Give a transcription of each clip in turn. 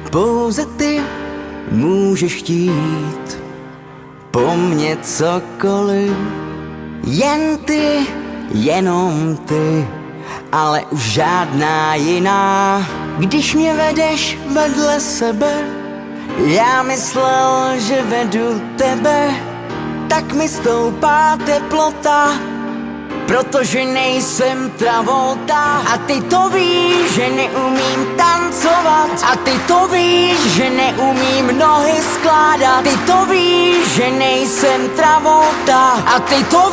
Pouze ty můžeš chtít po mně cokoliv. Jen ty, jenom ty, ale už žádná jiná. Když mě vedeš vedle sebe, já myslel, že vedu tebe, tak mi stoupá teplota, protože nejsem Travolta. A ty to víš, že neumím tancovat, a ty to víš, že neumím nohy skládat. Ty to víš, že nejsem Travolta, a ty to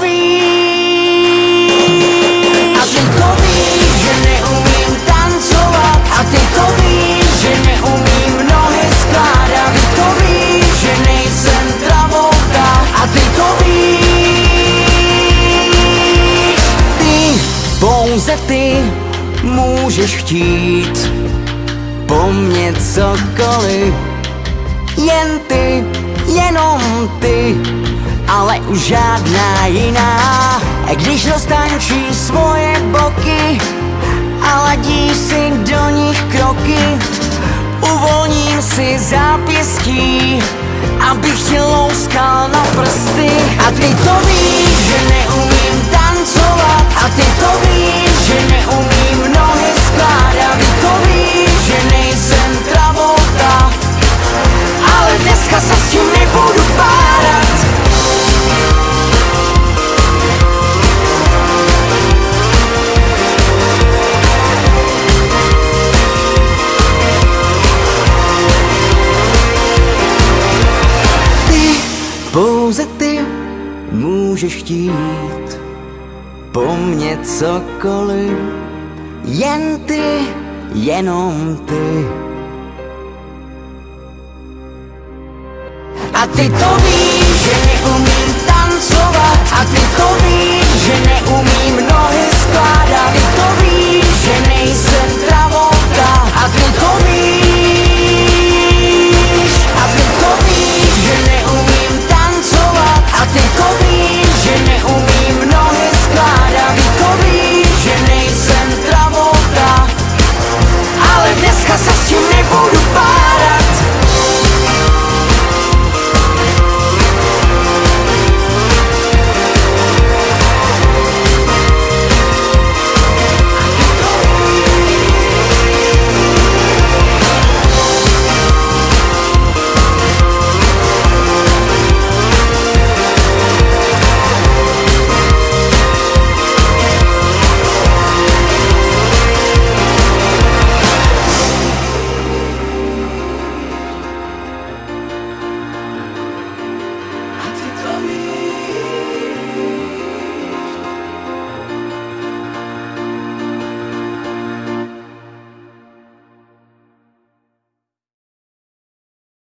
víš. A ty to víš, že neumím tancovat, a ty to víš, že neumím nohy skládat. Ty to víš, že nejsem Travolta, a ty to víš. Ty, pouze ty můžeš chtít po mně cokoliv. Jen ty, jenom ty, ale už žádná jiná. Když roztančí svoje boky a ladíš si do nich kroky, uvolním si zápěstí, abych tě louskal na prsty. A ty to víš, že neumím tancovat, a ty to víš, že neumím nohy skládat. Ty to víš, že nejsem Travolta, ale dneska se s tím nebudu párat. Pouze ty můžeš chtít po mně cokoliv. Jen ty, jenom ty. A ty to víš, že neumím tancovat, a ty